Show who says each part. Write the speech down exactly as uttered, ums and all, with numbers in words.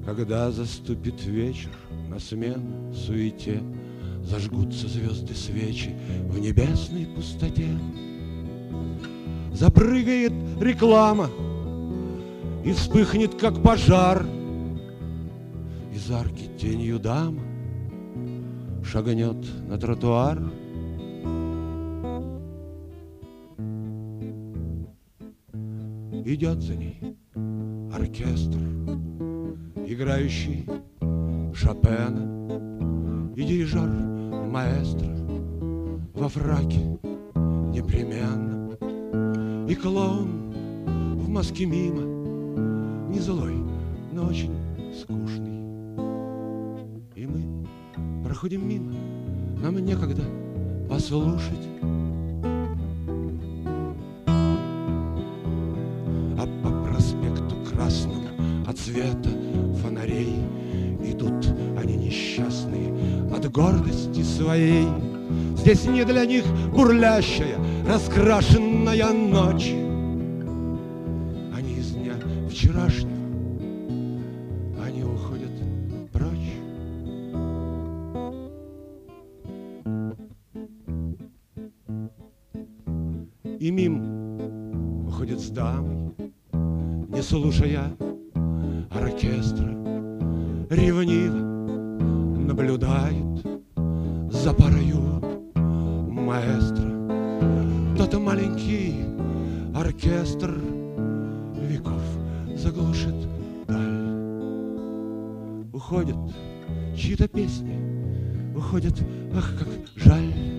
Speaker 1: Когда заступит вечер, на смену суете зажгутся звезды свечи в небесной пустоте. Запрыгает реклама и вспыхнет, как пожар. Из арки тенью дама шагнет на тротуар. Идет за ней оркестр, играющий Шопена, и дирижер маэстро во фраке непременно, и клоун в маске мимо, не злой, но очень скучный. И мы проходим мимо, нам некогда послушать. А по проспекту красному от света фонарей идут они несчастные от гордости своей. Здесь не для них бурлящая, раскрашенная ночь. Они из дня вчерашнего, они уходят прочь. И мим уходит с дамой, не слушая оркестра, ревниво наблюдает за парою маэстро. Тот маленький оркестр веков заглушит даль. Уходят чьи-то песни, уходят, ах, как жаль.